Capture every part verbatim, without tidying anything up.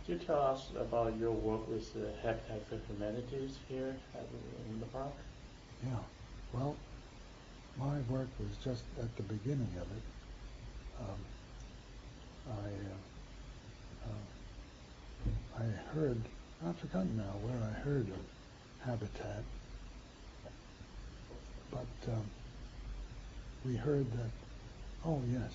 Could you tell us about your work with the Habitat for Humanities here at, in the park? Yeah, well, my work was just at the beginning of it. Um, I, uh, uh, I heard, I've forgotten now where I heard of Habitat, but um, we heard that, oh yes,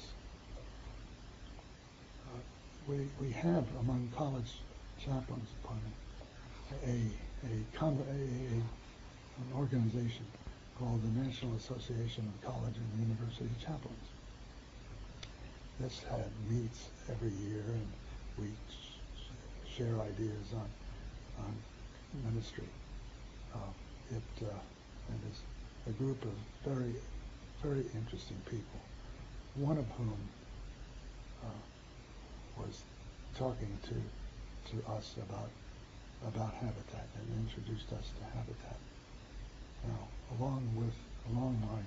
uh, we, we have among college chaplains, pardon me, a, a, con a, a, an organization called the National Association of College and University Chaplains. This had meets every year, and we sh share ideas on on ministry. Uh, it uh, and is a group of very very interesting people. One of whom uh, was talking to to us about about Habitat and introduced us to Habitat. Now, along with along my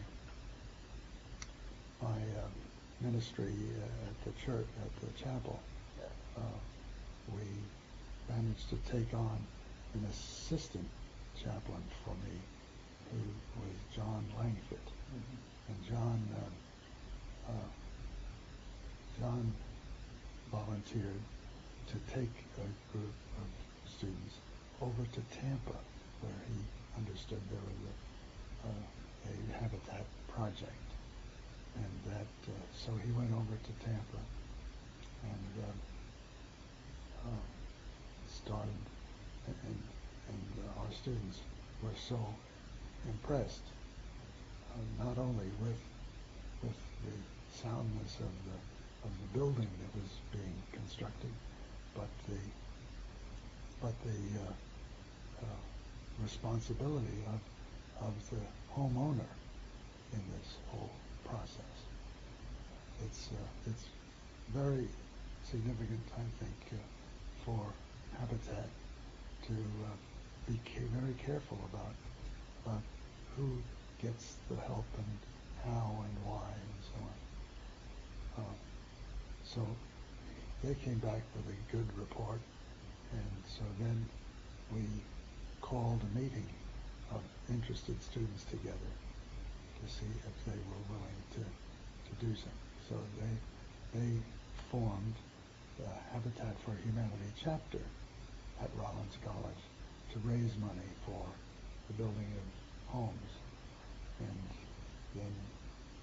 my uh, ministry uh, at the church, at the chapel, uh, we managed to take on an assistant chaplain for me, who was John Langford. Mm-hmm. And John uh, uh, John volunteered to take a group of students over to Tampa, where he understood there was a, uh, a Habitat project. And that, uh, so he went over to Tampa and uh, uh, started, and, and uh, our students were so impressed, uh, not only with with the soundness of the of the building that was being constructed, but the but the uh, uh, responsibility of of the homeowner in this whole process. It's uh, it's very significant, I think, uh, for Habitat to uh, be ca very careful about about who gets the help and how and why and so on. Uh, so they came back with a good report, and so then we called a meeting of interested students together to see if they were willing to, to do something. So they, they formed the Habitat for Humanity chapter at Rollins College to raise money for the building of homes. And then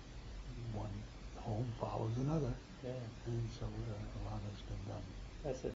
one home follows another. Yeah. And so uh, a lot has been done. That's a